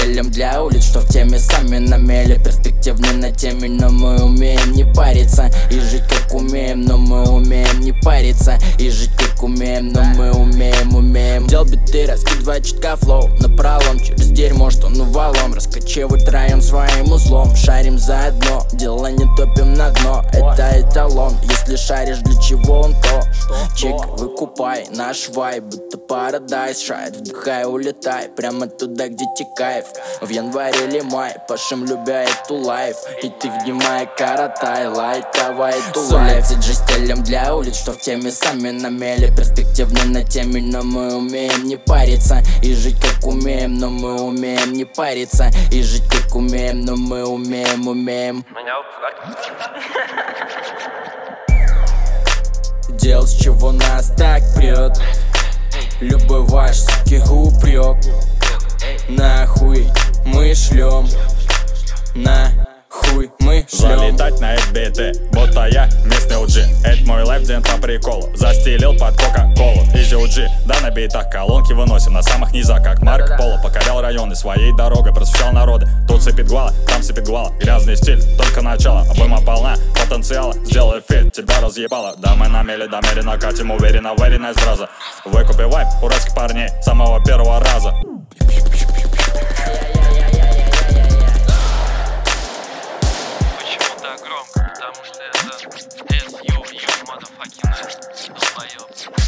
стилем для улиц, что в теме сами на мели. Перспективны на теме, но мы умеем не париться и жить как умеем, но мы умеем не париться и жить как умеем, но мы умеем. Дел биты, раскидывать чутка флоу напролом через дерьмо, что ну валом. Раскачивать троем своим узлом, шарим заодно, дела не топим на дно. Это эталон, если шаришь для чего он то. Чек, выкупай наш вайб, будто парадайз шайт. Вдыхай, улетай, прямо туда, где тебе кайф. В январе или май, пашем, любя эту лайф. И ты внимай, коротай, лайтовай эту лайф. Сулять же стилем для улиц, что в теме сами на мели. Перспективны на теме, но мы умеем не париться и жить как умеем, но мы умеем не париться и жить как умеем, но мы умеем. Дел, с чего нас так прет, любой ваш, суки, упрек. Нахуй мы шлем, нахуй мы шлем. Залетать на FBT, будто я местный OG. Это мой лайф, день по приколу. Застелил под кока-колу. Изи OG, да на битах колонки выносим на самых низах, как Марко Поло. Покорял районы своей дорогой, просвещал народы. Тут сыпет гвала, там сыпет гвала. Грязный стиль, только начало, обойма полна потенциала. Сделай фит, тебя разъебало. Да мы на мели, до мери накатим, уверенно, very nice, браза. Выкупи вайп уральских парней самого первого раза. Громко, потому что это SU, motherfucking долбоёб.